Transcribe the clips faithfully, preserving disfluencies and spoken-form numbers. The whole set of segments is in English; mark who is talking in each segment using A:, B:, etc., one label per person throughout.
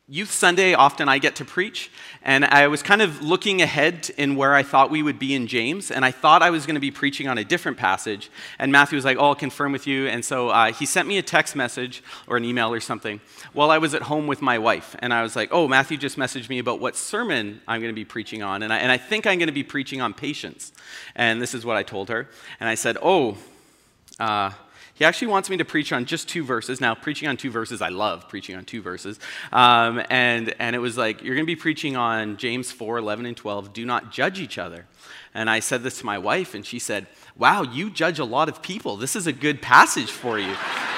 A: Youth Sunday, often I get to preach, and I was kind of looking ahead in where I thought we would be in James, and I thought I was going to be preaching on a different passage, and Matthew was like, oh, I'll confirm with you, and so uh, he sent me a text message or an email or something while I was at home with my wife, and I was like, oh, Matthew just messaged me about what sermon I'm going to be preaching on, and I, and I think I'm going to be preaching on patience, and this is what I told her, and I said, oh, uh, He actually wants me to preach on just two verses. Now, preaching on two verses, I love preaching on two verses. Um, and, and it was like, you're going to be preaching on James four, eleven, and twelve. Do not judge each other. And I said this to my wife, and she said, wow, you judge a lot of people. This is a good passage for you.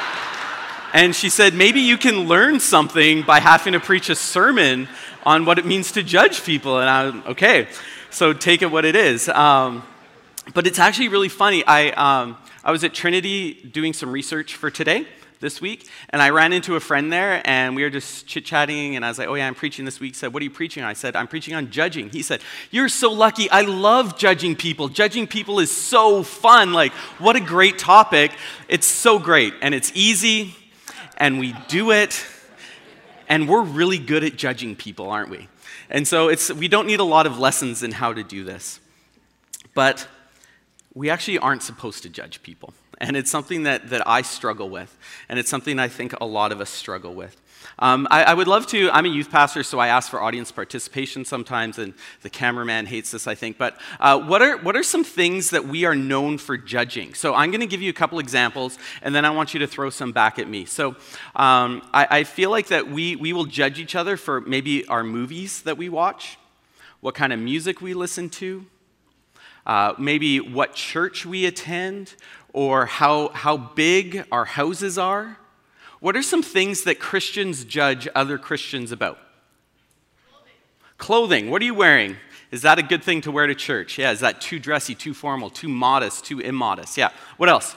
A: And she said, maybe you can learn something by having to preach a sermon on what it means to judge people. And I, okay, so take it what it is. Um, but it's actually really funny. I... Um, I was at Trinity doing some research for today, this week, and I ran into a friend there, and we were just chit-chatting, and I was like, oh yeah, I'm preaching this week. He said, what are you preaching on? I said, I'm preaching on judging. He said, you're so lucky. I love judging people. Judging people is so fun. Like, what a great topic. It's so great, and it's easy, and we do it, and we're really good at judging people, aren't we? And so it's we don't need a lot of lessons in how to do this. But we actually aren't supposed to judge people. And it's something that, that I struggle with. And it's something I think a lot of us struggle with. Um, I, I would love to, I'm a youth pastor, so I ask for audience participation sometimes, and the cameraman hates this, I think. But uh, what are what are some things that we are known for judging? So I'm going to give you a couple examples, and then I want you to throw some back at me. So um, I, I feel like that we, we will judge each other for maybe our movies that we watch, what kind of music we listen to, Uh, maybe what church we attend, or how, how big our houses are. What are some things that Christians judge other Christians about? Clothing. Clothing. What are you wearing? Is that a good thing to wear to church? Yeah, is that too dressy, too formal, too modest, too immodest? Yeah. What else?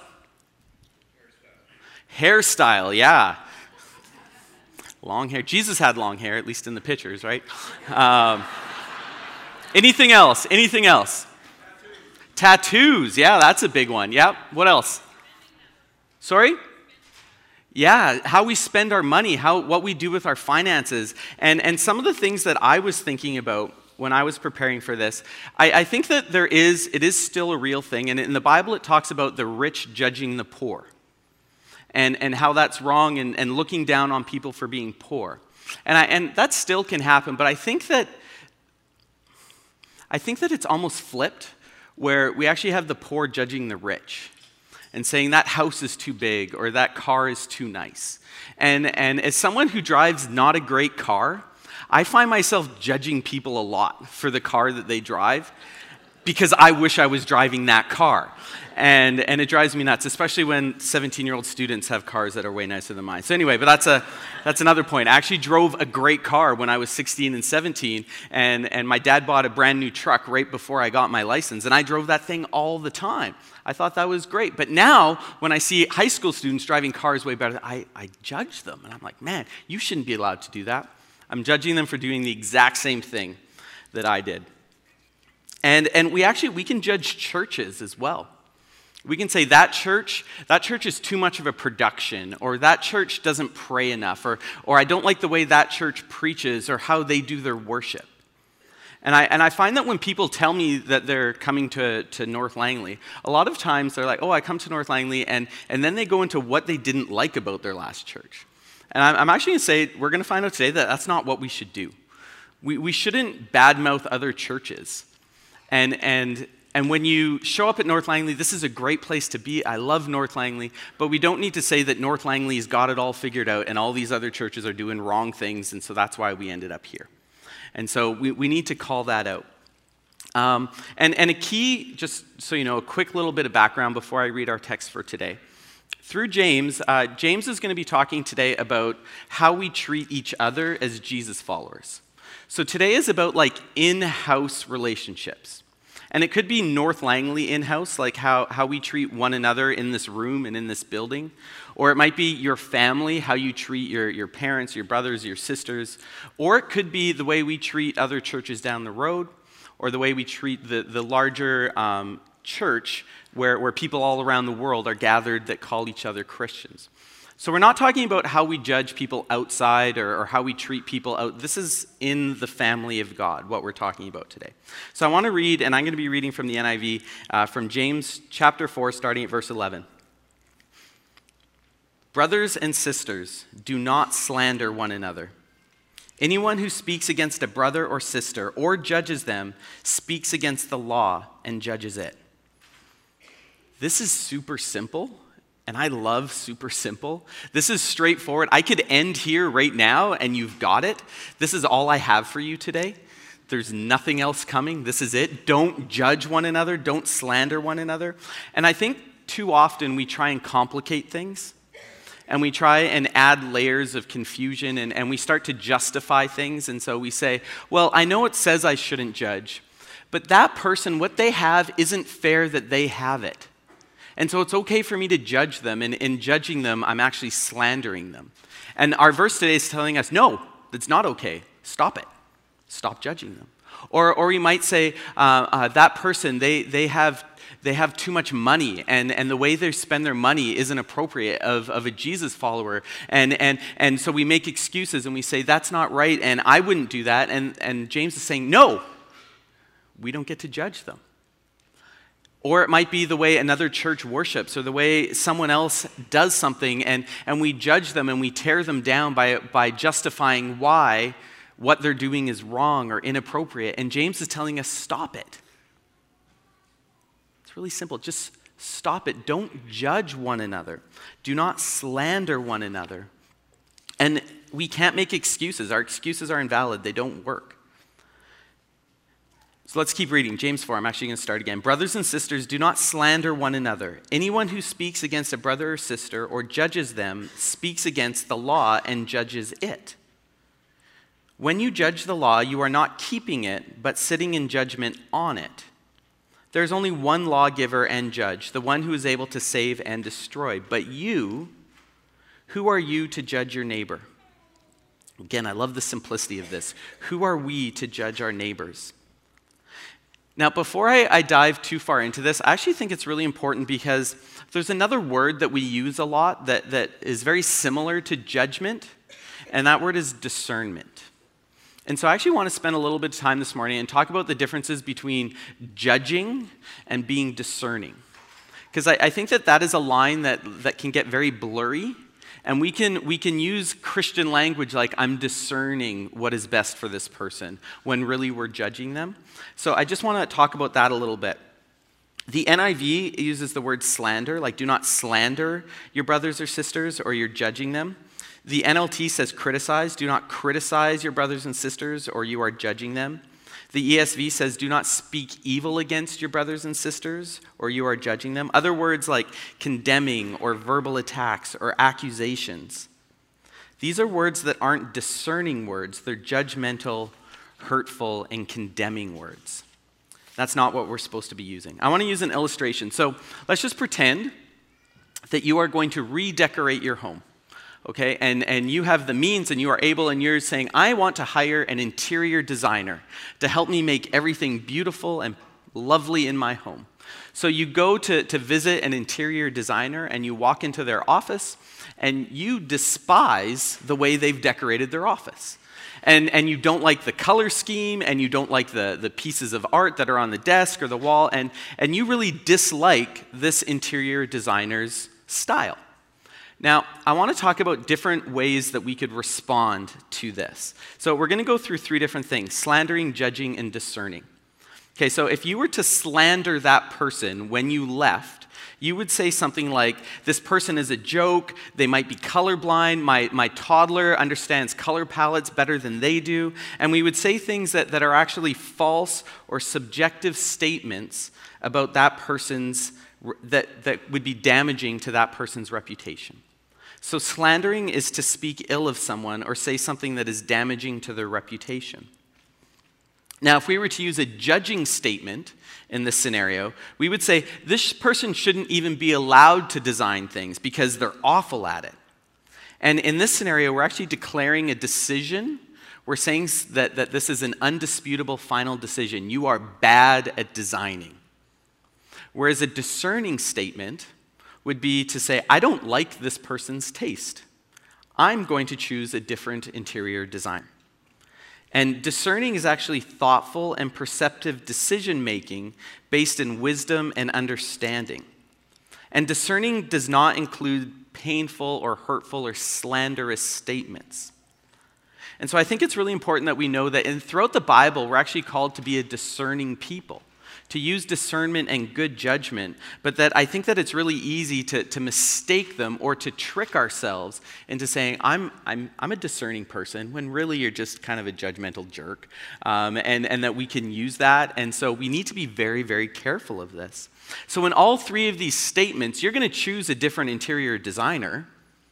A: Hairstyle. Hairstyle, yeah. Long hair. Jesus had long hair, at least in the pictures, right? Um, anything else? Anything else? Tattoos, yeah, that's a big one. Yep. What else? Sorry? Yeah, how we spend our money, how what we do with our finances. And, and some of the things that I was thinking about when I was preparing for this, I, I think that there is, it is still a real thing. And in the Bible, it talks about the rich judging the poor. And, and how that's wrong, and, and looking down on people for being poor. And, I, and that still can happen, but I think that, I think that it's almost flipped, where we actually have the poor judging the rich and saying that house is too big or that car is too nice. And, and as someone who drives not a great car, I find myself judging people a lot for the car that they drive because I wish I was driving that car. And, and it drives me nuts, especially when seventeen-year-old students have cars that are way nicer than mine. So anyway, but that's a that's another point. I actually drove a great car when I was sixteen and seventeen, and, and my dad bought a brand new truck right before I got my license, and I drove that thing all the time. I thought that was great. But now, when I see high school students driving cars way better, I, I judge them, and I'm like, man, you shouldn't be allowed to do that. I'm judging them for doing the exact same thing that I did. And, and we actually, we can judge churches as well. We can say that church, that church is too much of a production, or that church doesn't pray enough, or, or I don't like the way that church preaches or how they do their worship. And I, and I find that when people tell me that they're coming to, to North Langley, a lot of times they're like, oh, I come to North Langley, and, and then they go into what they didn't like about their last church. And I'm, I'm actually going to say, we're going to find out today that that's not what we should do. We, we shouldn't badmouth other churches. And, and, and when you show up at North Langley, this is a great place to be. I love North Langley, but we don't need to say that North Langley's got it all figured out and all these other churches are doing wrong things, and so that's why we ended up here. And so we, we need to call that out. Um, and, and a key, just so you know, a quick little bit of background before I read our text for today. Through James, uh, James is going to be talking today about how we treat each other as Jesus followers. So today is about like in-house relationships. And it could be North Langley in-house, like how, how we treat one another in this room and in this building. Or it might be your family, how you treat your, your parents, your brothers, your sisters. Or it could be the way we treat other churches down the road, or the way we treat the, the larger um, church where, where people all around the world are gathered that call each other Christians. So we're not talking about how we judge people outside or, or how we treat people out. This is in the family of God, what we're talking about today. So I want to read, and I'm going to be reading from the N I V, uh, from James chapter four, starting at verse eleven. Brothers and sisters, do not slander one another. Anyone who speaks against a brother or sister or judges them speaks against the law and judges it. This is super simple. And I love super simple. This is straightforward. I could end here right now and you've got it. This is all I have for you today. There's nothing else coming. This is it. Don't judge one another. Don't slander one another. And I think too often we try and complicate things. And we try and add layers of confusion and, and we start to justify things. And so we say, well, I know it says I shouldn't judge. But that person, what they have isn't fair that they have it. And so it's okay for me to judge them, and in judging them, I'm actually slandering them. And our verse today is telling us, no, it's not okay. Stop it. Stop judging them. Or, or we might say, uh, uh, that person, they, they, have, they have too much money, and, and the way they spend their money isn't appropriate of, of a Jesus follower. And, and, and so we make excuses, and we say, that's not right, and I wouldn't do that. And, and James is saying, no, we don't get to judge them. Or it might be the way another church worships or the way someone else does something, and, and we judge them and we tear them down by, by justifying why what they're doing is wrong or inappropriate. And James is telling us, stop it. It's really simple. Just stop it. Don't judge one another. Do not slander one another. And we can't make excuses. Our excuses are invalid. They don't work. So let's keep reading. James four, I'm actually going to start again. Brothers and sisters, do not slander one another. Anyone who speaks against a brother or sister or judges them speaks against the law and judges it. When you judge the law, you are not keeping it, but sitting in judgment on it. There is only one lawgiver and judge, the one who is able to save and destroy. But you, who are you to judge your neighbor? Again, I love the simplicity of this. Who are we to judge our neighbors? Now, before I, I dive too far into this, I actually think it's really important because there's another word that we use a lot that, that is very similar to judgment, and that word is discernment. And so I actually want to spend a little bit of time this morning and talk about the differences between judging and being discerning. Because I, I think that that is a line that, that can get very blurry. And we can we can use Christian language like, I'm discerning what is best for this person, when really we're judging them. So I just want to talk about that a little bit. The N I V uses the word slander, like do not slander your brothers or sisters or you're judging them. The N L T says criticize, do not criticize your brothers and sisters or you are judging them. The E S V says, do not speak evil against your brothers and sisters, or you are judging them. Other words like condemning or verbal attacks or accusations. These are words that aren't discerning words. They're judgmental, hurtful, and condemning words. That's not what we're supposed to be using. I want to use an illustration. So let's just pretend that you are going to redecorate your home. Okay, and, and you have the means and you are able and you're saying, I want to hire an interior designer to help me make everything beautiful and lovely in my home. So you go to, to visit an interior designer and you walk into their office and you despise the way they've decorated their office. And, and you don't like the color scheme and you don't like the, the pieces of art that are on the desk or the wall, and, and you really dislike this interior designer's style. Now, I want to talk about different ways that we could respond to this. So we're going to go through three different things: slandering, judging, and discerning. Okay, so if you were to slander that person when you left, you would say something like, this person is a joke, they might be colorblind, my, my toddler understands color palettes better than they do, and we would say things that, that are actually false or subjective statements about that person's, that, that would be damaging to that person's reputation. So slandering is to speak ill of someone or say something that is damaging to their reputation. Now, if we were to use a judging statement in this scenario, we would say, this person shouldn't even be allowed to design things because they're awful at it. And in this scenario, we're actually declaring a decision. We're saying that, that this is an undisputable final decision. You are bad at designing. Whereas a discerning statement would be to say, I don't like this person's taste. I'm going to choose a different interior design. And discerning is actually thoughtful and perceptive decision-making based in wisdom and understanding. And discerning does not include painful or hurtful or slanderous statements. And so I think it's really important that we know that in, throughout the Bible, we're actually called to be a discerning people, to use discernment and good judgment, but that I think that it's really easy to, to mistake them or to trick ourselves into saying, I'm, I'm, I'm a discerning person, when really you're just kind of a judgmental jerk, um, and, and that we can use that. And so we need to be very, very careful of this. So in all three of these statements, you're going to choose a different interior designer,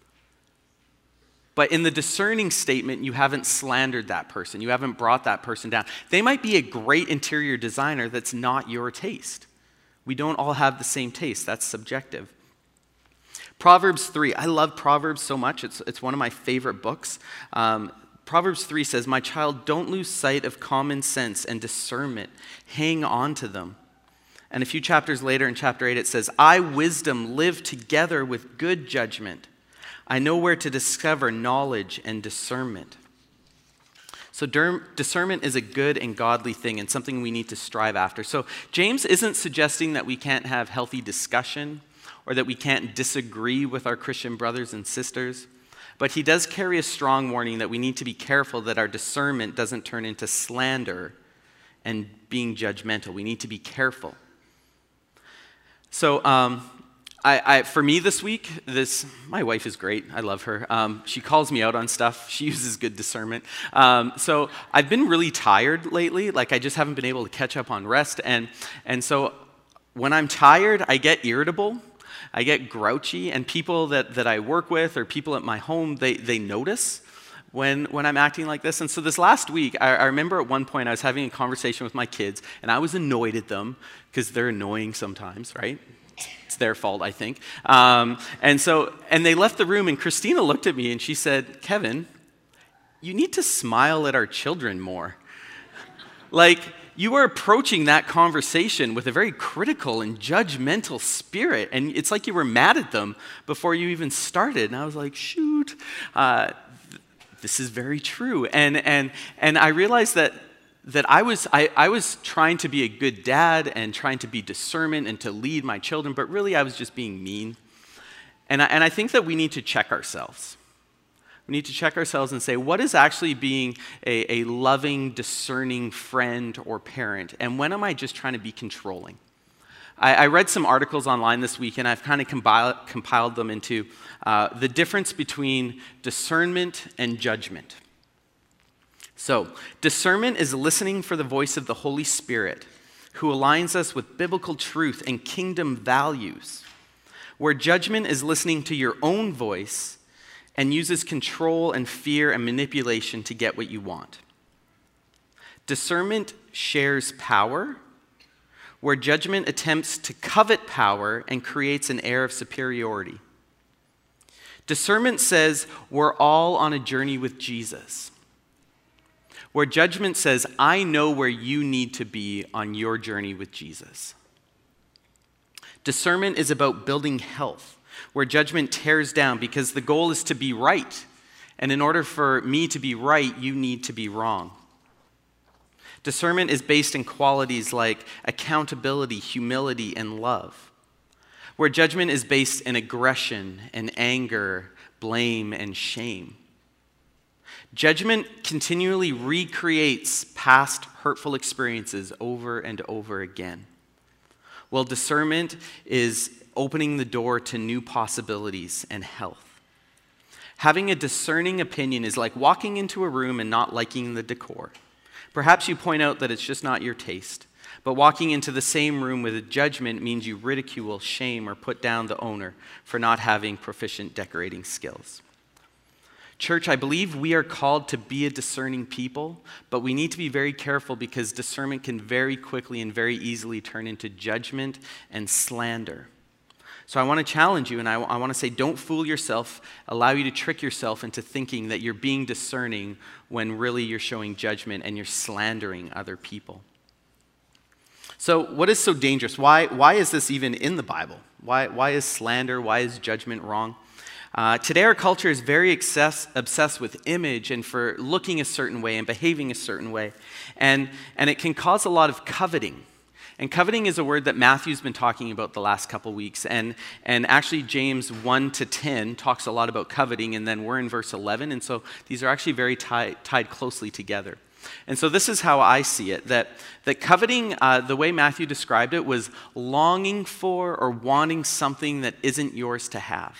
A: but in the discerning statement, you haven't slandered that person. You haven't brought that person down. They might be a great interior designer that's not your taste. We don't all have the same taste. That's subjective. Proverbs three. I love Proverbs so much. It's, it's one of my favorite books. Um, Proverbs three says, "My child, don't lose sight of common sense and discernment. Hang on to them." And a few chapters later in chapter eight, it says, "I, wisdom, live together with good judgment. I know where to discover knowledge and discernment." So discernment is a good and godly thing and something we need to strive after. So James isn't suggesting that we can't have healthy discussion or that we can't disagree with our Christian brothers and sisters, but he does carry a strong warning that we need to be careful that our discernment doesn't turn into slander and being judgmental. We need to be careful. So, um, I, I, for me this week, this my wife is great. I love her. Um, she calls me out on stuff. She uses good discernment. Um, so I've been really tired lately. Like I just haven't been able to catch up on rest. And and so when I'm tired, I get irritable. I get grouchy. And people that, that I work with or people at my home, they they notice when when I'm acting like this. And so this last week, I, I remember at one point I was having a conversation with my kids, and I was annoyed at them because they're annoying sometimes, right? It's their fault, I think. Um, and so, and they left the room, and Christina looked at me and she said, "Kevin, you need to smile at our children more." Like, you are approaching that conversation with a very critical and judgmental spirit, and it's like you were mad at them before you even started. And I was like, shoot, uh, th- this is very true. And and and I realized that that I was I, I was trying to be a good dad and trying to be discernment and to lead my children, but really I was just being mean. And I, and I think that we need to check ourselves. We need to check ourselves and say, what is actually being a, a loving, discerning friend or parent? And when am I just trying to be controlling? I, I read some articles online this week, and I've kind of compiled, compiled them into uh, the difference between discernment and judgment. So, discernment is listening for the voice of the Holy Spirit, who aligns us with biblical truth and kingdom values, where judgment is listening to your own voice and uses control and fear and manipulation to get what you want. Discernment shares power, where judgment attempts to covet power and creates an air of superiority. Discernment says we're all on a journey with Jesus, where judgment says, I know where you need to be on your journey with Jesus. Discernment is about building health, where judgment tears down because the goal is to be right. And in order for me to be right, you need to be wrong. Discernment is based in qualities like accountability, humility, and love, where judgment is based in aggression and anger, blame, and shame. Judgment continually recreates past hurtful experiences over and over again, while discernment is opening the door to new possibilities and health. Having a discerning opinion is like walking into a room and not liking the decor. Perhaps you point out that it's just not your taste, but walking into the same room with a judgment means you ridicule, shame, or put down the owner for not having proficient decorating skills. Church, I believe we are called to be a discerning people, but we need to be very careful because discernment can very quickly and very easily turn into judgment and slander. So I want to challenge you, and I, I want to say, don't fool yourself, allow you to trick yourself into thinking that you're being discerning when really you're showing judgment and you're slandering other people. So what is so dangerous? Why, why is this even in the Bible? Why, why is slander, why is judgment wrong? Uh, today our culture is very excess, obsessed with image and for looking a certain way and behaving a certain way. And, and it can cause a lot of coveting. And coveting is a word that Matthew's been talking about the last couple weeks. And, and actually James one to ten talks a lot about coveting, and then we're in verse eleven. And so these are actually very tied, tied closely together. And so this is how I see it, that, that coveting, uh, the way Matthew described it, was longing for or wanting something that isn't yours to have.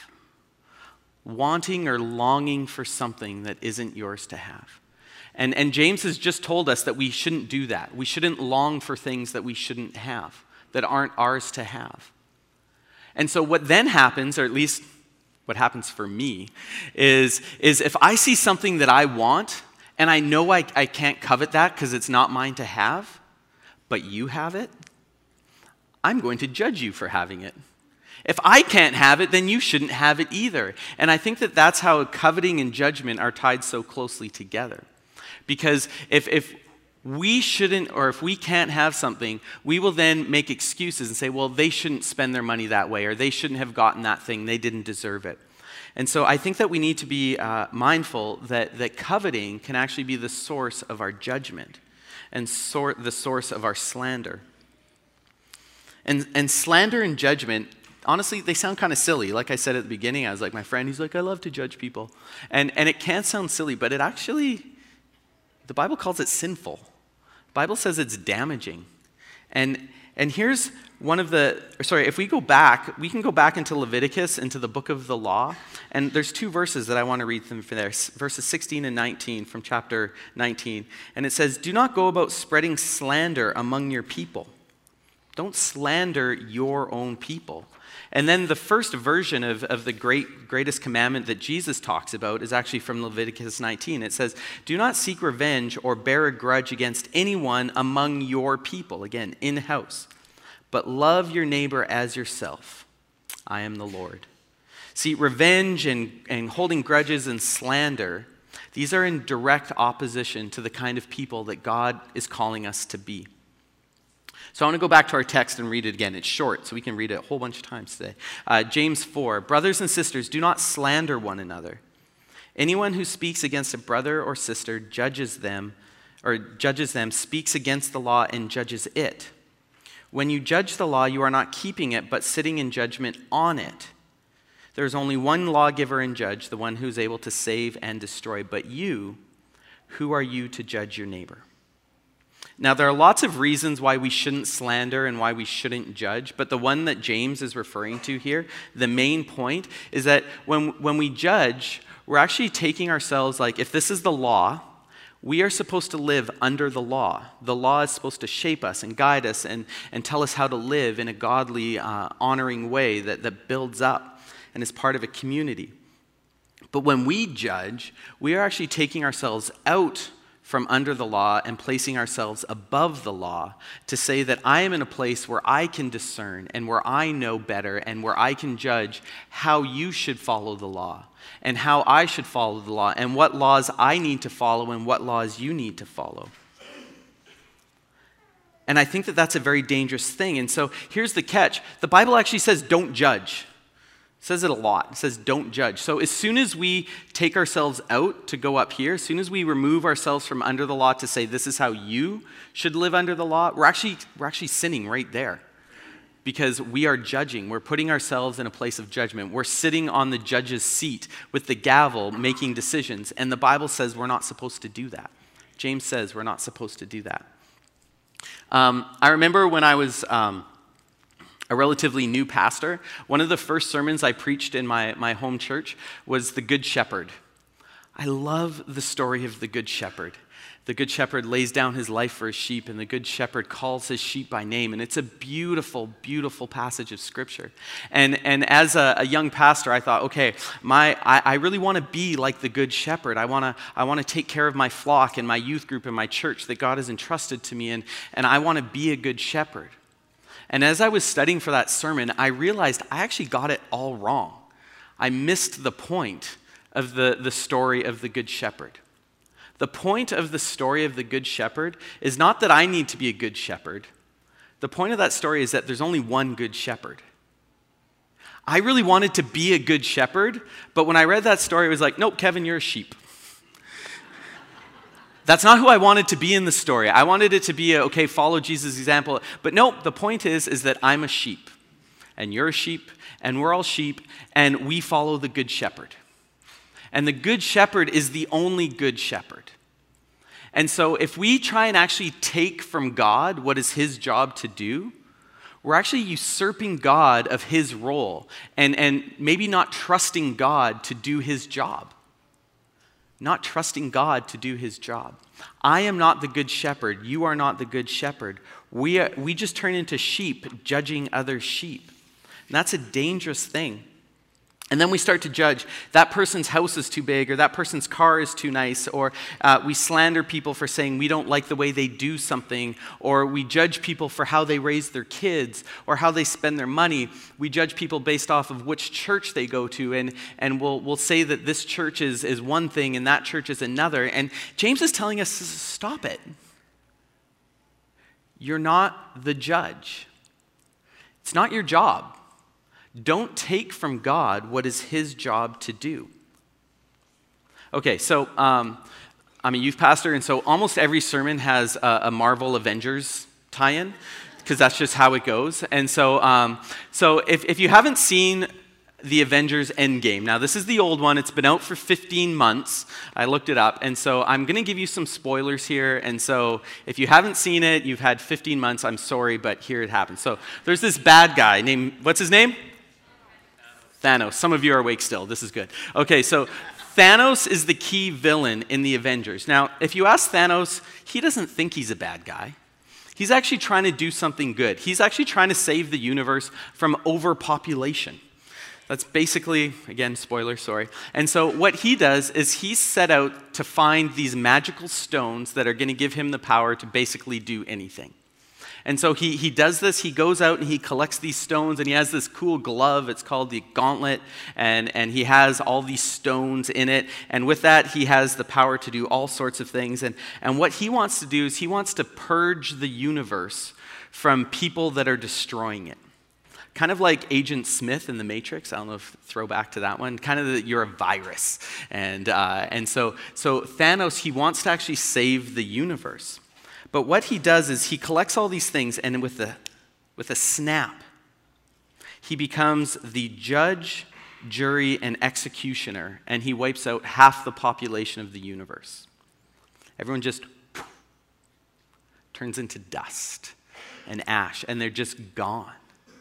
A: Wanting or longing for something that isn't yours to have. And, and James has just told us that we shouldn't do that. We shouldn't long for things that we shouldn't have, that aren't ours to have. And so what then happens, or at least what happens for me, is, is if I see something that I want, and I know I, I can't covet that because it's not mine to have, but you have it, I'm going to judge you for having it. If I can't have it, then you shouldn't have it either. And I think that that's how coveting and judgment are tied so closely together. Because if, if we shouldn't, or if we can't have something, we will then make excuses and say, well, they shouldn't spend their money that way, or they shouldn't have gotten that thing, they didn't deserve it. And so I think that we need to be uh, mindful that, that coveting can actually be the source of our judgment and sort the source of our slander. And, and slander and judgment, honestly, they sound kind of silly. Like I said at the beginning, I was like, my friend, he's like, I love to judge people. And, and it can sound silly, but it actually, the Bible calls it sinful. The Bible says it's damaging. And, and here's one of the, sorry, if we go back, we can go back into Leviticus, into the book of the law, and there's two verses that I want to read from there, verses sixteen and nineteen from chapter nineteen. And it says, do not go about spreading slander among your people. Don't slander your own people. And then the first version of, of the great greatest commandment that Jesus talks about is actually from Leviticus nineteen. It says, do not seek revenge or bear a grudge against anyone among your people, again, in-house, but love your neighbor as yourself. I am the Lord. See, revenge and, and holding grudges and slander, these are in direct opposition to the kind of people that God is calling us to be. So I want to go back to our text and read it again. It's short, so we can read it a whole bunch of times today. Uh, James four, brothers and sisters, do not slander one another. Anyone who speaks against a brother or sister judges them, or judges them, speaks against the law and judges it. When you judge the law, you are not keeping it, but sitting in judgment on it. There is only one lawgiver and judge, the one who is able to save and destroy. But you, who are you to judge your neighbor? Now, there are lots of reasons why we shouldn't slander and why we shouldn't judge, but the one that James is referring to here, the main point, is that when, when we judge, we're actually taking ourselves, like, if this is the law, we are supposed to live under the law. The law is supposed to shape us and guide us and, and tell us how to live in a godly, uh, honoring way that, that builds up and is part of a community. But when we judge, we are actually taking ourselves out from under the law and placing ourselves above the law to say that I am in a place where I can discern and where I know better and where I can judge how you should follow the law and how I should follow the law and what laws I need to follow and what laws you need to follow. And I think that that's a very dangerous thing. And so here's the catch. The Bible actually says don't judge. It says it a lot. It says don't judge. So as soon as we take ourselves out to go up here, as soon as we remove ourselves from under the law to say this is how you should live under the law, we're actually, we're actually sinning right there. Because we are judging. We're putting ourselves in a place of judgment. We're sitting on the judge's seat with the gavel making decisions. And the Bible says we're not supposed to do that. James says we're not supposed to do that. Um, I remember when I was um, a relatively new pastor, one of the first sermons I preached in my, my home church was the Good Shepherd. I love the story of the Good Shepherd. The Good Shepherd lays down his life for his sheep, and the Good Shepherd calls his sheep by name. And it's a beautiful, beautiful passage of Scripture. And, and as a, a young pastor, I thought, okay, my, I, I really want to be like the Good Shepherd. I want to I want to take care of my flock and my youth group and my church that God has entrusted to me, and, and I want to be a good shepherd. And as I was studying for that sermon, I realized I actually got it all wrong. I missed the point of the, the story of the Good Shepherd. The point of the story of the Good Shepherd is not that I need to be a good shepherd. The point of that story is that there's only one good shepherd. I really wanted to be a good shepherd, but when I read that story, it was like, nope, Kevin, you're a sheep. That's not who I wanted to be in the story. I wanted it to be, a, okay, follow Jesus' example. But nope, the point is, is that I'm a sheep, and you're a sheep, and we're all sheep, and we follow the good shepherd. And the good shepherd is the only good shepherd. And so if we try and actually take from God what is his job to do, we're actually usurping God of his role and, and maybe not trusting God to do his job. Not trusting God to do his job. I am not the good shepherd. You are not the good shepherd. We, are, we just turn into sheep judging other sheep. And that's a dangerous thing. And then we start to judge, that person's house is too big, or that person's car is too nice, or uh, we slander people for saying we don't like the way they do something, or we judge people for how they raise their kids, or how they spend their money. We judge people based off of which church they go to, and, and we'll, we'll say that this church is, is one thing and that church is another. And James is telling us, stop it. You're not the judge. It's not your job. Don't take from God what is his job to do. Okay, so um, I'm a youth pastor, and so almost every sermon has a, a Marvel Avengers tie-in, because that's just how it goes. And so, um, so if, if you haven't seen the Avengers Endgame, now this is the old one. It's been out for fifteen months. I looked it up, and so I'm going to give you some spoilers here. And so if you haven't seen it, you've had fifteen months. I'm sorry, but here it happens. So there's this bad guy named, what's his name? Thanos. Some of you are awake still. This is good. Okay, so Thanos is the key villain in the Avengers. Now, if you ask Thanos, he doesn't think he's a bad guy. He's actually trying to do something good. He's actually trying to save the universe from overpopulation. That's basically, again, spoiler, sorry. And so what he does is he's set out to find these magical stones that are going to give him the power to basically do anything. And so he, he does this, he goes out and he collects these stones, and he has this cool glove, it's called the Gauntlet, and, and he has all these stones in it, and with that he has the power to do all sorts of things. And, and what he wants to do is he wants to purge the universe from people that are destroying it. Kind of like Agent Smith in The Matrix. I don't know if throw back to that one. Kind of that you're a virus. And, uh, and so, so Thanos, he wants to actually save the universe. But what he does is he collects all these things, and with a, with a snap, he becomes the judge, jury, and executioner, and he wipes out half the population of the universe. Everyone just poof, turns into dust and ash, and they're just gone.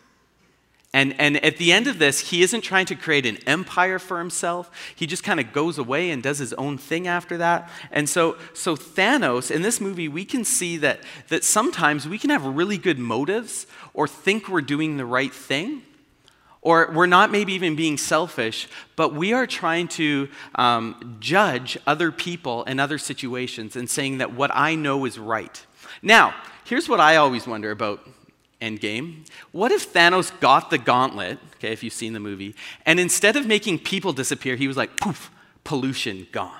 A: And, and at the end of this, he isn't trying to create an empire for himself. He just kind of goes away and does his own thing after that. And so, so Thanos, in this movie, we can see that, that sometimes we can have really good motives or think we're doing the right thing, or we're not maybe even being selfish, but we are trying to um, judge other people and other situations and saying that what I know is right. Now, here's what I always wonder about Endgame. What if Thanos got the gauntlet, okay, if you've seen the movie, and instead of making people disappear, he was like, poof, pollution, gone.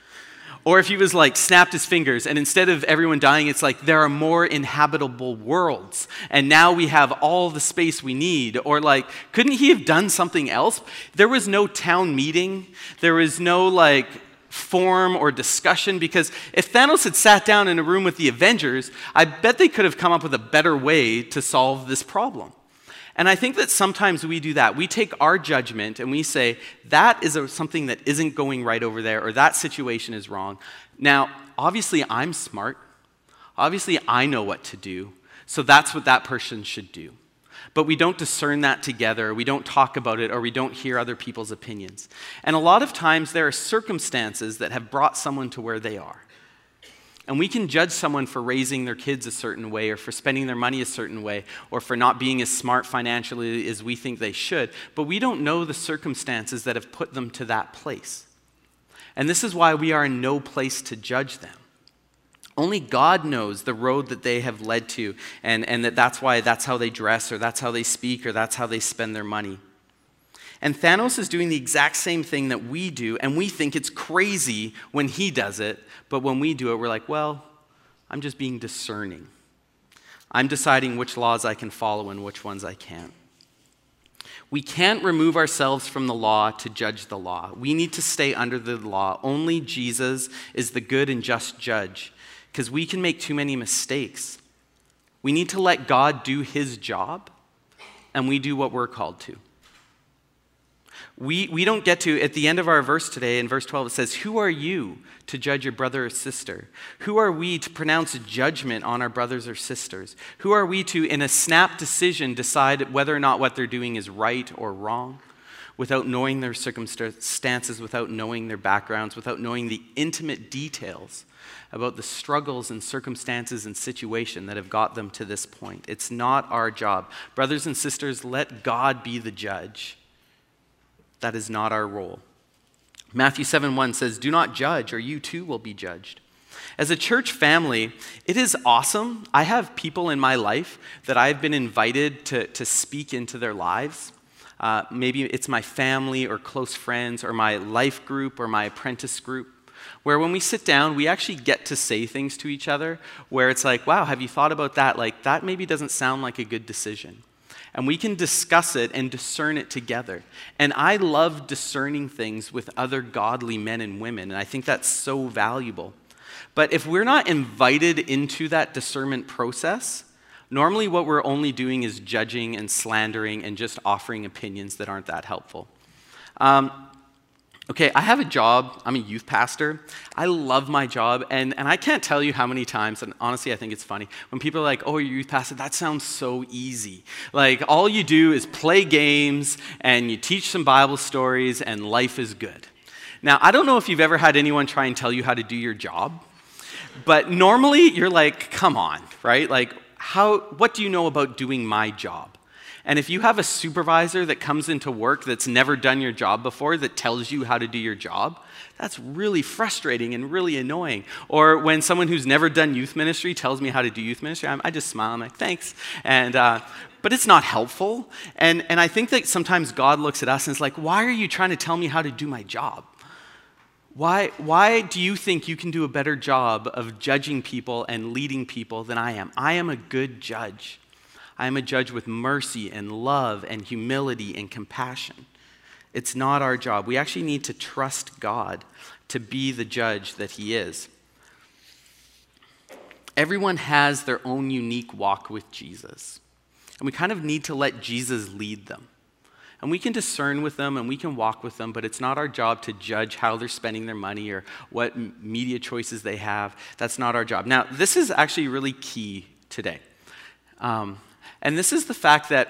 A: Or if he was like, snapped his fingers, and instead of everyone dying, it's like, there are more inhabitable worlds, and now we have all the space we need. Or like, couldn't he have done something else? There was no town meeting. There was no like, form or discussion, because if Thanos had sat down in a room with the Avengers, I bet they could have come up with a better way to solve this problem. And I think that sometimes we do that. We take our judgment and we say, that is a, something that isn't going right over there, or that situation is wrong. Now, obviously I'm smart. Obviously I know what to do. So that's what that person should do. But we don't discern that together, we don't talk about it, or we don't hear other people's opinions. And a lot of times there are circumstances that have brought someone to where they are. And we can judge someone for raising their kids a certain way, or for spending their money a certain way, or for not being as smart financially as we think they should, but we don't know the circumstances that have put them to that place. And this is why we are in no place to judge them. Only God knows the road that they have led to, and, and that that's why that's how they dress, or that's how they speak, or that's how they spend their money. And Thanos is doing the exact same thing that we do, and we think it's crazy when he does it, but when we do it, we're like, well, I'm just being discerning. I'm deciding which laws I can follow and which ones I can't. We can't remove ourselves from the law to judge the law. We need to stay under the law. Only Jesus is the good and just judge, because we can make too many mistakes. We need to let God do his job, and we do what we're called to. We, we don't get to, at the end of our verse today, in verse twelve, it says, who are you to judge your brother or sister? Who are we to pronounce judgment on our brothers or sisters? Who are we to, in a snap decision, decide whether or not what they're doing is right or wrong, without knowing their circumstances, without knowing their backgrounds, without knowing the intimate details about the struggles and circumstances and situation that have got them to this point? It's not our job. Brothers and sisters, let God be the judge. That is not our role. Matthew seven one says, do not judge, or you too will be judged. As a church family, it is awesome. I have people in my life that I've been invited to, to speak into their lives. Uh, maybe it's my family or close friends or my life group or my apprentice group, where when we sit down, we actually get to say things to each other where it's like, wow, have you thought about that? Like, that maybe doesn't sound like a good decision. And we can discuss it and discern it together. And I love discerning things with other godly men and women, and I think that's so valuable. But if we're not invited into that discernment process, normally what we're only doing is judging and slandering and just offering opinions that aren't that helpful. Um, Okay, I have a job. I'm a youth pastor. I love my job, and, and I can't tell you how many times, and honestly, I think it's funny, when people are like, oh, you're a youth pastor, that sounds so easy. Like, all you do is play games, and you teach some Bible stories, and life is good. Now, I don't know if you've ever had anyone try and tell you how to do your job, but normally, you're like, come on, right? Like, how? What do you know about doing my job? And if you have a supervisor that comes into work that's never done your job before that tells you how to do your job, that's really frustrating and really annoying. Or when someone who's never done youth ministry tells me how to do youth ministry, I'm, I just smile, I'm like, thanks. And, uh, but it's not helpful. And, and I think that sometimes God looks at us and is like, why are you trying to tell me how to do my job? Why, why do you think you can do a better job of judging people and leading people than I am? I am a good judge. I am a judge with mercy and love and humility and compassion. It's not our job. We actually need to trust God to be the judge that he is. Everyone has their own unique walk with Jesus. And we kind of need to let Jesus lead them. And we can discern with them and we can walk with them, but it's not our job to judge how they're spending their money or what media choices they have. That's not our job. Now, this is actually really key today. Um, And this is the fact that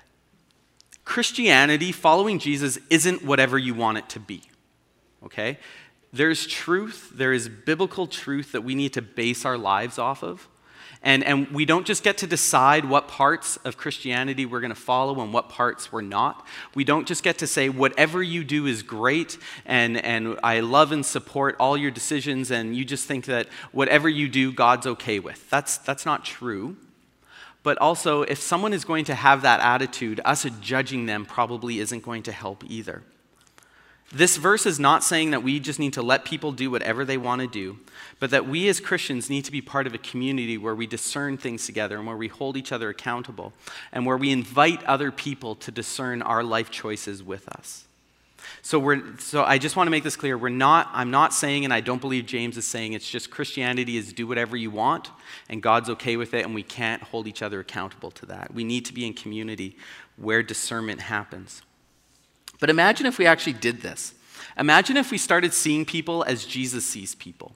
A: Christianity, following Jesus, isn't whatever you want it to be, okay? There's truth, there is biblical truth that we need to base our lives off of. And, and we don't just get to decide what parts of Christianity we're going to follow and what parts we're not. We don't just get to say, whatever you do is great, and, and I love and support all your decisions, and you just think that whatever you do, God's okay with. That's, that's not true. But also, if someone is going to have that attitude, us judging them probably isn't going to help either. This verse is not saying that we just need to let people do whatever they want to do, but that we as Christians need to be part of a community where we discern things together and where we hold each other accountable and where we invite other people to discern our life choices with us. So we're so I just want to make this clear. We're not, I'm not saying, and I don't believe James is saying, it's just Christianity is do whatever you want, and God's okay with it, and we can't hold each other accountable to that. We need to be in community where discernment happens. But imagine if we actually did this. Imagine if we started seeing people as Jesus sees people,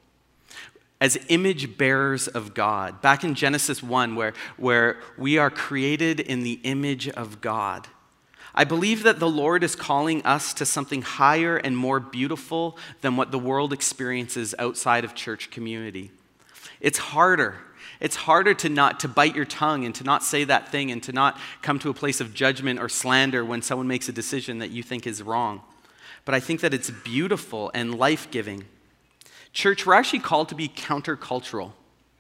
A: as image bearers of God. Back in Genesis one, where, where we are created in the image of God. I believe that the Lord is calling us to something higher and more beautiful than what the world experiences outside of church community. It's harder. It's harder to not to bite your tongue and to not say that thing and to not come to a place of judgment or slander when someone makes a decision that you think is wrong. But I think that it's beautiful and life-giving. Church, we're actually called to be countercultural.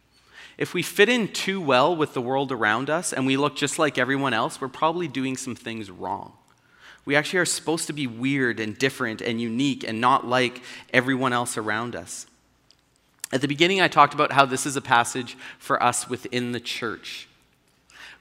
A: If we fit in too well with the world around us and we look just like everyone else, we're probably doing some things wrong. We actually are supposed to be weird and different and unique and not like everyone else around us. At the beginning, I talked about how this is a passage for us within the church.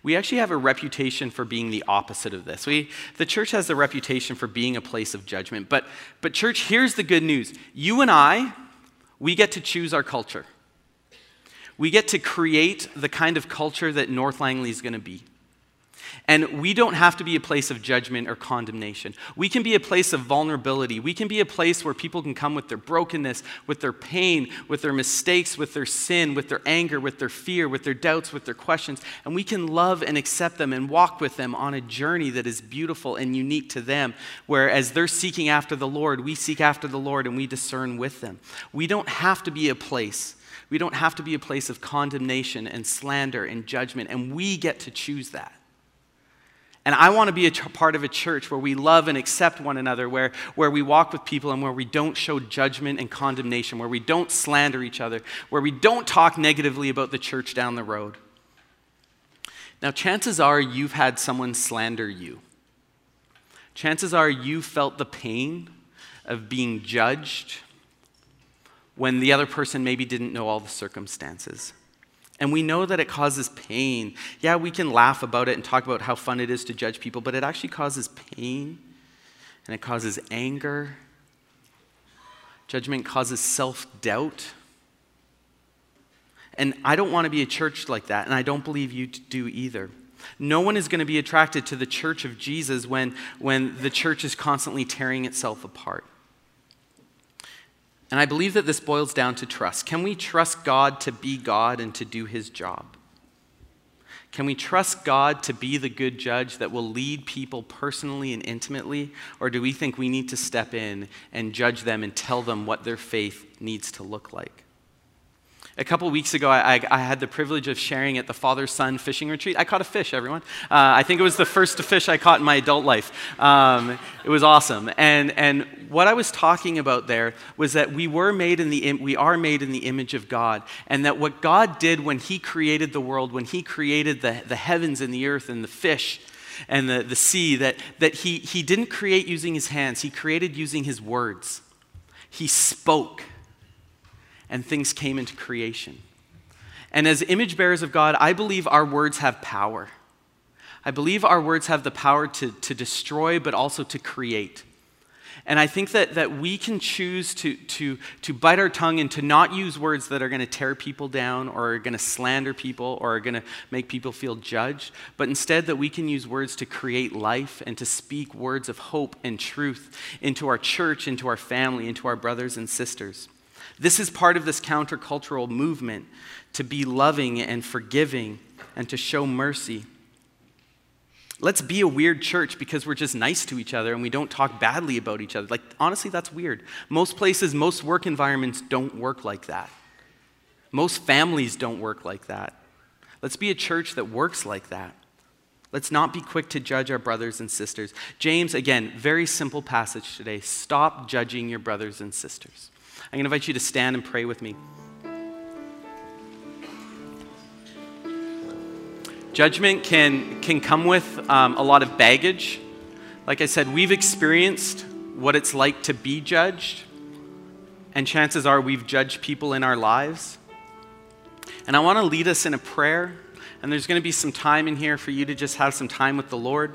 A: we actually have a reputation for being the opposite of this. We, the church has the reputation for being a place of judgment. But, but church, here's the good news. You and I, we get to choose our culture. We get to create the kind of culture that North Langley is going to be. And we don't have to be a place of judgment or condemnation. We can be a place of vulnerability. We can be a place where people can come with their brokenness, with their pain, with their mistakes, with their sin, with their anger, with their fear, with their doubts, with their questions. And we can love and accept them and walk with them on a journey that is beautiful and unique to them, where as they're seeking after the Lord, we seek after the Lord and we discern with them. We don't have to be a place. We don't have to be a place of condemnation and slander and judgment, and we get to choose that. And I want to be a ch- part of a church where we love and accept one another, where, where we walk with people and where we don't show judgment and condemnation, where we don't slander each other, where we don't talk negatively about the church down the road. Now, chances are you've had someone slander you. Chances are you felt the pain of being judged when the other person maybe didn't know all the circumstances. And we know that it causes pain. Yeah, we can laugh about it and talk about how fun it is to judge people, but it actually causes pain, and it causes anger. Judgment causes self-doubt. And I don't want to be a church like that, and I don't believe you do either. No one is going to be attracted to the church of Jesus when, when the church is constantly tearing itself apart. And I believe that this boils down to trust. Can we trust God to be God and to do his job? Can we trust God to be the good judge that will lead people personally and intimately? Or do we think we need to step in and judge them and tell them what their faith needs to look like? A couple weeks ago, I, I had the privilege of sharing at the father-son fishing retreat. I caught a fish, everyone. Uh, I think it was the first fish I caught in my adult life. Um, it was awesome. And and what I was talking about there was that we were made in the we are made in the image of God, and that what God did when he created the world, when he created the, the heavens and the earth and the fish and the, the sea, that, that he, he didn't create using his hands. He created using his words. He spoke. And things came into creation. And as image bearers of God, I believe our words have power. I believe our words have the power to, to destroy, but also to create. And I think that, that we can choose to, to, to bite our tongue and to not use words that are going to tear people down or are going to slander people or are going to make people feel judged, but instead that we can use words to create life and to speak words of hope and truth into our church, into our family, into our brothers and sisters. This is part of this countercultural movement to be loving and forgiving and to show mercy. Let's be a weird church because we're just nice to each other and we don't talk badly about each other. Like, honestly, that's weird. Most places, most work environments don't work like that. Most families don't work like that. Let's be a church that works like that. Let's not be quick to judge our brothers and sisters. James, again, very simple passage today. Stop judging your brothers and sisters. I'm going to invite you to stand and pray with me. Judgment can, can come with um, a lot of baggage. Like I said, we've experienced what it's like to be judged, and chances are we've judged people in our lives. And I want to lead us in a prayer, and there's going to be some time in here for you to just have some time with the Lord.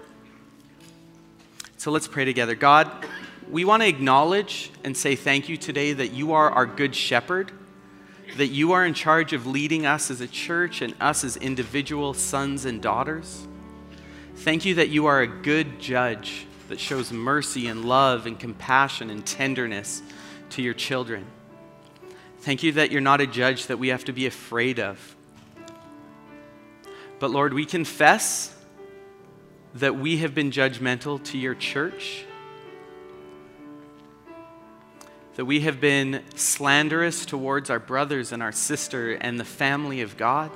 A: So let's pray together. God, we want to acknowledge and say thank you today that you are our good shepherd, that you are in charge of leading us as a church and us as individual sons and daughters. Thank you that you are a good judge that shows mercy and love and compassion and tenderness to your children. Thank you that you're not a judge that we have to be afraid of. But Lord, we confess that we have been judgmental to your church, that we have been slanderous towards our brothers and our sister and the family of God.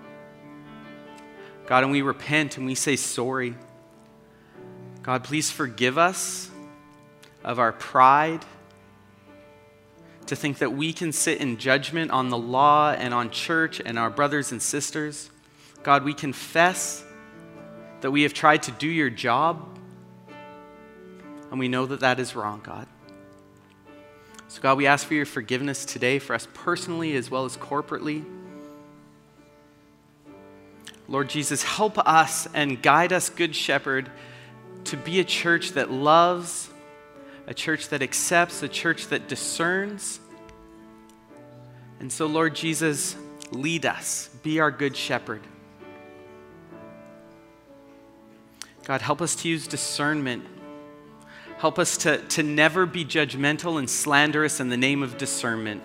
A: God, and we repent and we say sorry. God, please forgive us of our pride, to think that we can sit in judgment on the law and on church and our brothers and sisters. God, we confess that we have tried to do your job, and we know that that is wrong, God. So God, we ask for your forgiveness today for us personally as well as corporately. Lord Jesus, help us and guide us, Good Shepherd, to be a church that loves, a church that accepts, a church that discerns. And so, Lord Jesus, lead us. Be our Good Shepherd. God, help us to use discernment. Help us to, to never be judgmental and slanderous in the name of discernment.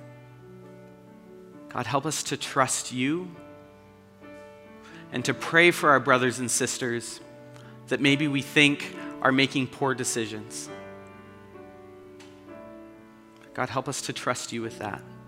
A: God, help us to trust you and to pray for our brothers and sisters that maybe we think are making poor decisions. God, help us to trust you with that.